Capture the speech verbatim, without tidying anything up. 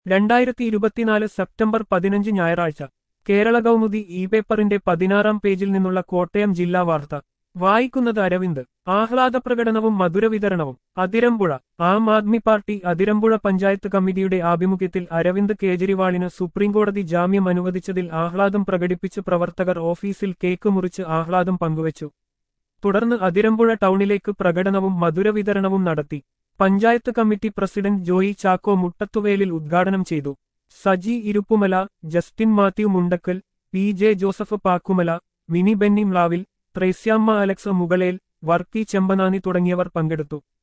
രണ്ടായിരത്തി ഇരുപത്തിനാല് സെപ്റ്റംബർ പതിനഞ്ച് ഞായറാഴ്ച കേരള കൗമുദി ഇ പേപ്പറിന്റെ പതിനാറാം പേജിൽ നിന്നുള്ള കോട്ടയം ജില്ലാ വാർത്ത വായിക്കുന്നത് അരവിന്ദ്. ആഹ്ലാദപ്രകടനവും മധുരവിതരണവും. അതിരമ്പുഴ. ആം ആദ്മി പാർട്ടി അതിരമ്പുഴ പഞ്ചായത്ത് കമ്മിറ്റിയുടെ ആഭിമുഖ്യത്തിൽ അരവിന്ദ് കേജ്രിവാളിന് സുപ്രീംകോടതി ജാമ്യം അനുവദിച്ചതിൽ ആഹ്ലാദം പ്രകടിപ്പിച്ച് പ്രവർത്തകർ ഓഫീസിൽ കേക്ക് മുറിച്ച് ആഹ്ലാദം പങ്കുവച്ചു. തുടർന്ന് അതിരമ്പുഴ ടൗണിലേക്ക് പ്രകടനവും മധുരവിതരണവും നടത്തി. പഞ്ചായത്ത് കമ്മിറ്റി പ്രസിഡന്റ് ജോയി ചാക്കോ മുട്ടത്തുവേലിൽ ഉദ്ഘാടനം ചെയ്തു. സജി ഇരുപ്പുമല, ജസ്റ്റിൻ മാത്യു മുണ്ടക്കൽ, പി ജെ ജോസഫ് പാക്കുമല, മിനി ബെന്നി മ്ലാവിൽ, ത്രേസ്യാമ്മ അലക്സ് മുകളേൽ, വർക്കി ചെമ്പനാനി തുടങ്ങിയവർ പങ്കെടുത്തു.